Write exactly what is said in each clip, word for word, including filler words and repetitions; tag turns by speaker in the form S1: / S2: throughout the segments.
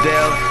S1: Dale.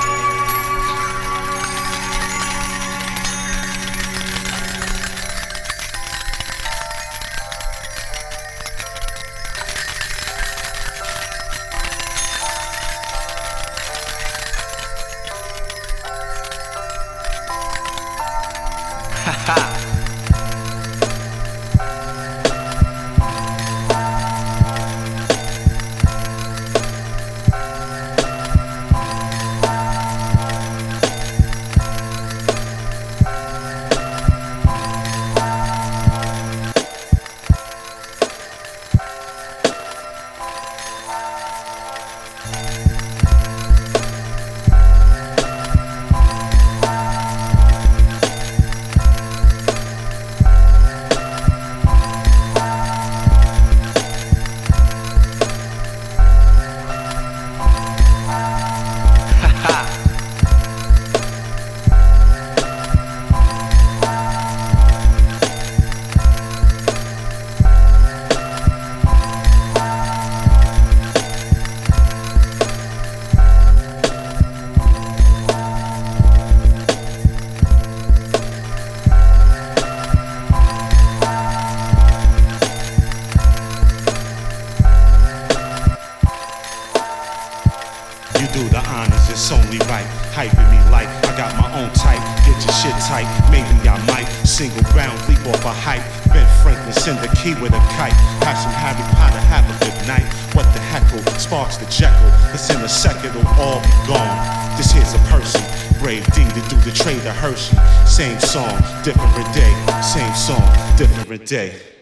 S2: You do the honors, it's only right. Hyping me like I got my own type. Get your shit tight, maybe I might. Single ground, leap off a height. Ben Franklin, send the key with a kite. Have some Harry Potter, have a good night. What the heckle, sparks the Jekyll. It's in a second, it'll all be gone. This here's a person, brave D to do the trade of Hershey. Same song, different day. Same song, different day.